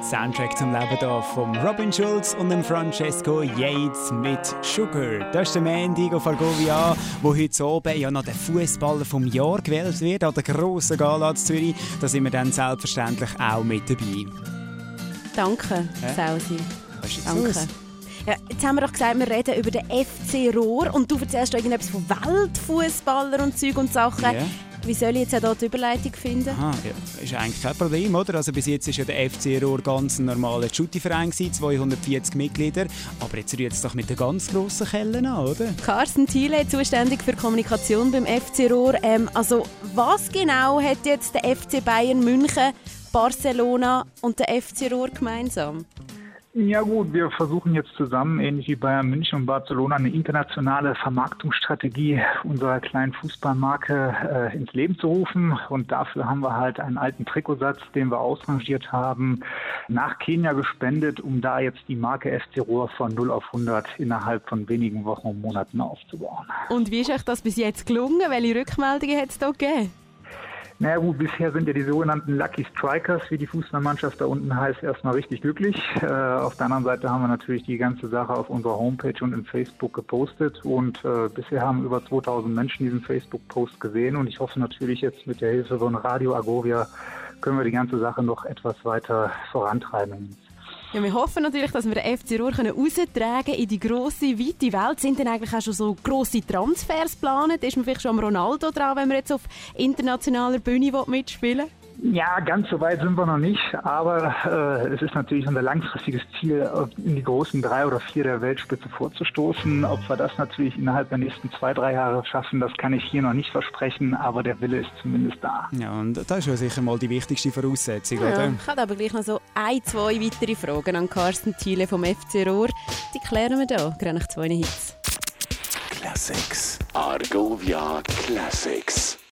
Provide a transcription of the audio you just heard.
Soundtrack zum Leben hier von Robin Schulz und dem Francesco Yates mit Sugar. Das ist der Mandy auf Argovia, wo heute oben ja noch der Fußballer vom Jahr gewählt wird, an der grossen Gala in Zürich. Da sind wir dann selbstverständlich auch mit dabei. Danke, Sausi. Danke. Ja, jetzt haben wir doch gesagt, wir reden über den FC Rohr und du erzählst da irgendetwas von Weltfußballer und Zeug und Sachen. Yeah. Wie soll ich jetzt hier die Überleitung finden? Aha, ja, ist eigentlich kein Problem, oder? Also bis jetzt war ja der FC Rohr ganz ein normaler Shooty-Verein, 240 Mitglieder. Aber jetzt rührt es doch mit den ganz grossen Kellen an, oder? Carsten Thiele, zuständig für Kommunikation beim FC Rohr. Also was genau hat jetzt der FC Bayern München, Barcelona und der FC Rohr gemeinsam? Ja gut, wir versuchen jetzt zusammen, ähnlich wie Bayern München und Barcelona, eine internationale Vermarktungsstrategie unserer kleinen Fußballmarke ins Leben zu rufen. Und dafür haben wir halt einen alten Trikotsatz, den wir ausrangiert haben, nach Kenia gespendet, um da jetzt die Marke FC Rohr von 0 auf 100 innerhalb von wenigen Wochen und Monaten aufzubauen. Und wie ist euch das bis jetzt gelungen? Welche Rückmeldungen hat es da gegeben? Na ja, gut, bisher sind ja die sogenannten Lucky Strikers, wie die Fußballmannschaft da unten heißt, erstmal richtig glücklich. Auf der anderen Seite haben wir natürlich die ganze Sache auf unserer Homepage und in Facebook gepostet und bisher haben über 2000 Menschen diesen Facebook-Post gesehen und ich hoffe natürlich jetzt mit der Hilfe von Radio Argovia können wir die ganze Sache noch etwas weiter vorantreiben. Ja, wir hoffen natürlich, dass wir den FC Rohr raustragen in die grosse, weite Welt. Sind denn eigentlich auch schon so grosse Transfers geplant? Ist man vielleicht schon am Ronaldo dran, wenn wir jetzt auf internationaler Bühne mitspielen will? Ja, ganz so weit sind wir noch nicht, aber es ist natürlich unser langfristiges Ziel, in die großen 3 oder 4 der Weltspitze vorzustoßen. Ob wir das natürlich innerhalb der nächsten 2-3 Jahre schaffen, das kann ich hier noch nicht versprechen, aber der Wille ist zumindest da. Ja, und das ist ja sicher mal die wichtigste Voraussetzung, ja, oder? Ich habe aber gleich noch so 1-2 weitere Fragen an Carsten Thiele vom FC Rohr. Die klären wir hier, gerade nach 2 Hits. Classics. Argovia Classics.